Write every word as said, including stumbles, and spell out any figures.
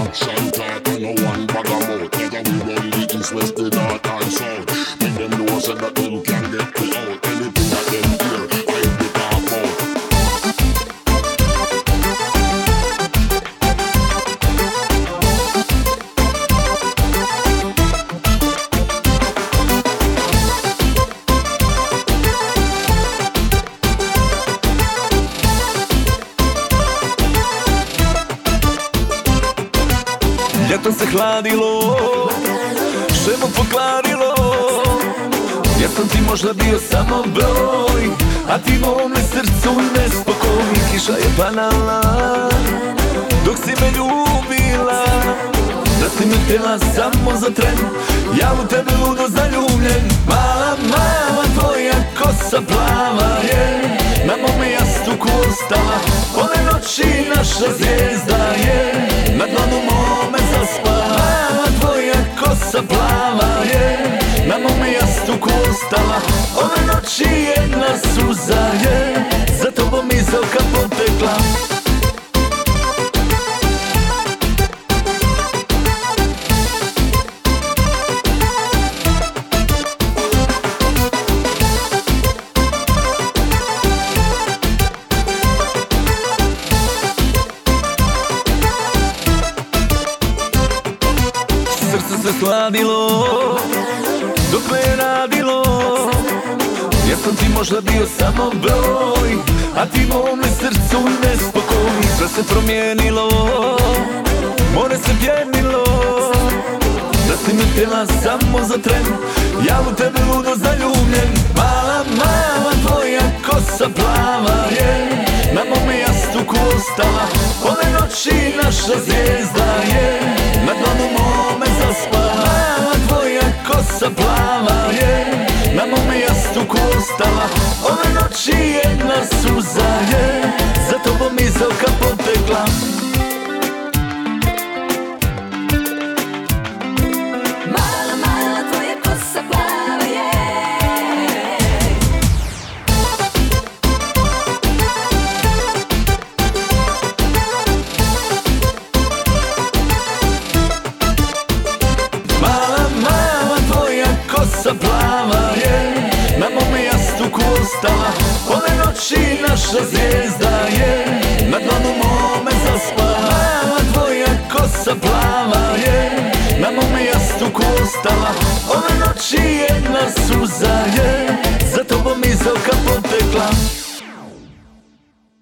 action talk and no one bag about. Whether we run the east, west, the north and south. Make them know so that them can get me out. Anything that them hear, I be talk about. Ljeto se hladilo, šemo pokvarilo. Ja sam ti možda bio samo broj, a ti mome srcu nespokoj. Kiša je padala dok si me ljubila, da si me htjela samo za tren, ja u tebe ludo zaljubljen. Mala, mala tvoja kosa plava je na mome jastuku ostala. Ove noći naša zvijezda je na dlanu mome zaspala. Mala tvoja kosa plava je na mome jastuku ostala. Ove noći jedna suza je za tobom iz oka potekla. Srce se hladilo dok me je radilo. Ja sam ti možda bio samo broj, a ti mome srcu nespokoj. Sve se promijenilo, more se pjenilo, da si me htjela samo za tren, ja u tebe ludo zaljubljen. Mala, mala tvoja kosa plava je na mome jastuku ostala. Ove noći naša zvijezda je na dlanu mome zaspala. Mala tvoja kosa plava je na mome jastuku ostala. Ove noći jedna suza je